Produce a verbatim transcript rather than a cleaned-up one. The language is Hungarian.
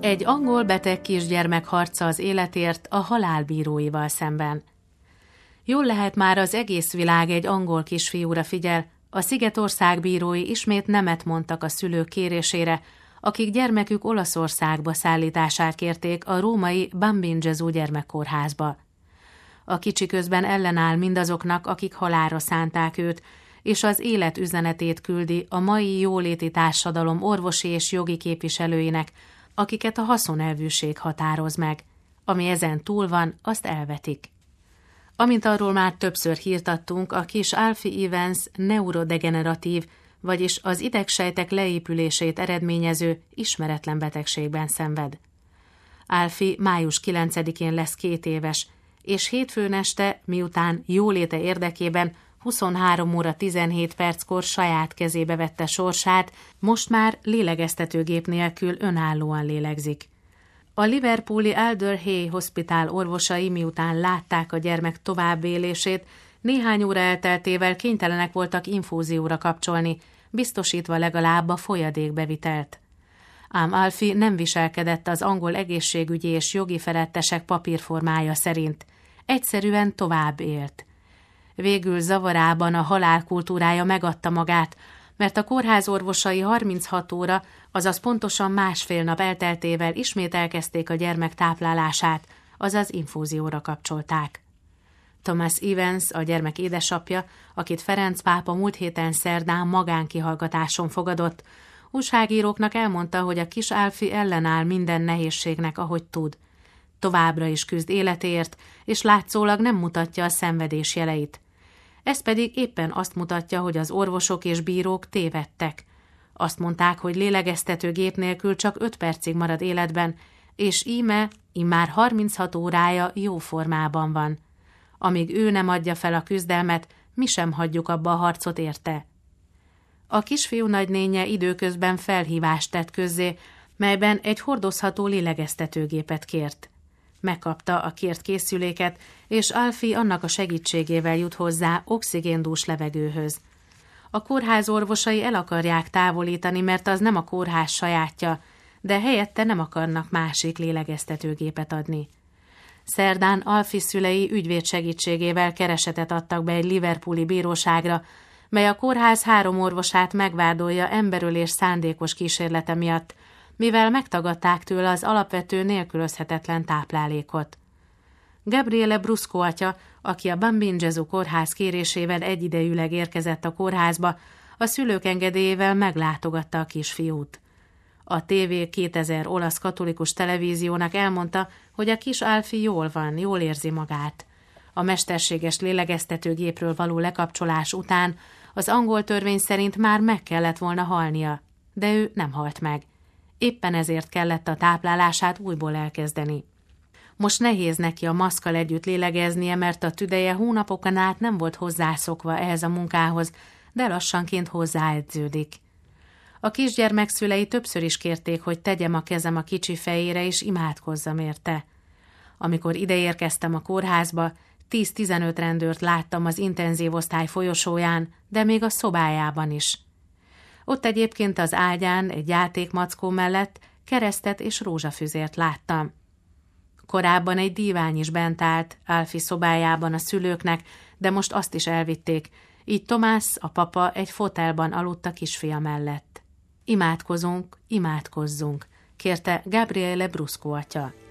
Egy angol beteg kisgyermek harca az életért a halálbíróival szemben. Jól lehet, már az egész világ egy angol kisfiúra figyel, a Szigetország bírói ismét nemet mondtak a szülők kérésére, akik gyermekük Olaszországba szállítását kérték a római Bambino Gesù gyermekkórházba. A kicsi közben ellenáll mindazoknak, akik halálra szánták őt, és az élet üzenetét küldi a mai jóléti társadalom orvosi és jogi képviselőinek, akiket a haszonelvűség határoz meg. Ami ezen túl van, azt elvetik. Amint arról már többször hírt adtunk, a kis Alfie Evans neurodegeneratív, vagyis az idegsejtek leépülését eredményező ismeretlen betegségben szenved. Alfie május kilencedikén lesz két éves, és hétfőn este, miután jóléte érdekében huszonhárom óra tizenhét perckor saját kezébe vette sorsát, most már lélegeztetőgép nélkül önállóan lélegzik. A liverpooli Alder Hey Hospital orvosai, miután látták a gyermek továbbélését, néhány óra elteltével kénytelenek voltak infúzióra kapcsolni, biztosítva legalább a folyadékbevitelt. Ám Alfie nem viselkedett az angol egészségügyi és jogi felettesek papírformája szerint. Egyszerűen tovább élt. Végül zavarában a halál kultúrája megadta magát, mert a kórház orvosai harminchat óra, azaz pontosan másfél nap elteltével ismét elkezdték a gyermek táplálását, azaz infúzióra kapcsolták. Thomas Evans, a gyermek édesapja, akit Ferenc pápa múlt héten szerdán magánkihallgatáson fogadott, újságíróknak elmondta, hogy a kis Alfie ellenáll minden nehézségnek, ahogy tud. Továbbra is küzd életéért, és látszólag nem mutatja a szenvedés jeleit. Ez pedig éppen azt mutatja, hogy az orvosok és bírók tévedtek. Azt mondták, hogy lélegeztetőgép nélkül csak öt percig marad életben, és íme, immár harminchat órája jó formában van. Amíg ő nem adja fel a küzdelmet, mi sem hagyjuk abba a harcot érte. A kisfiú nagynénye időközben felhívást tett közzé, melyben egy hordozható lélegeztetőgépet kért. Megkapta a kért készüléket, és Alfie annak a segítségével jut hozzá oxigéndús levegőhöz. A kórház orvosai el akarják távolítani, mert az nem a kórház sajátja, de helyette nem akarnak másik lélegeztetőgépet adni. Szerdán Alfie szülei ügyvéd segítségével keresetet adtak be egy liverpooli bíróságra, mely a kórház három orvosát megvádolja emberölés szándékos kísérlete miatt, mivel megtagadták tőle az alapvető nélkülözhetetlen táplálékot. Gabriele Brusco atya, aki a Bambino Gesù kórház kérésével egyidejűleg érkezett a kórházba, a szülők engedélyével meglátogatta a kisfiút. A té vé kétezer olasz katolikus televíziónak elmondta, hogy a kis Alfie jól van, jól érzi magát. A mesterséges lélegeztetőgépről való lekapcsolás után az angol törvény szerint már meg kellett volna halnia, de ő nem halt meg. Éppen ezért kellett a táplálását újból elkezdeni. Most nehéz neki a maszkkal együtt lélegeznie, mert a tüdeje hónapokon át nem volt hozzászokva ehhez a munkához, de lassanként hozzáedződik. A kisgyermek szülei többször is kérték, hogy tegyem a kezem a kicsi fejére, és imádkozzam érte. Amikor ideérkeztem a kórházba, tíz-tizenöt rendőrt láttam az intenzív osztály folyosóján, de még a szobájában is. Ott egyébként az ágyán, egy játékmackó mellett keresztet és rózsafüzért láttam. Korábban egy dívány is bent állt Alfie szobájában a szülőknek, de most azt is elvitték, így Tomás, a papa egy fotelban aludt a kisfia mellett. Imádkozunk, imádkozzunk, kérte Gabriele Brusco atya.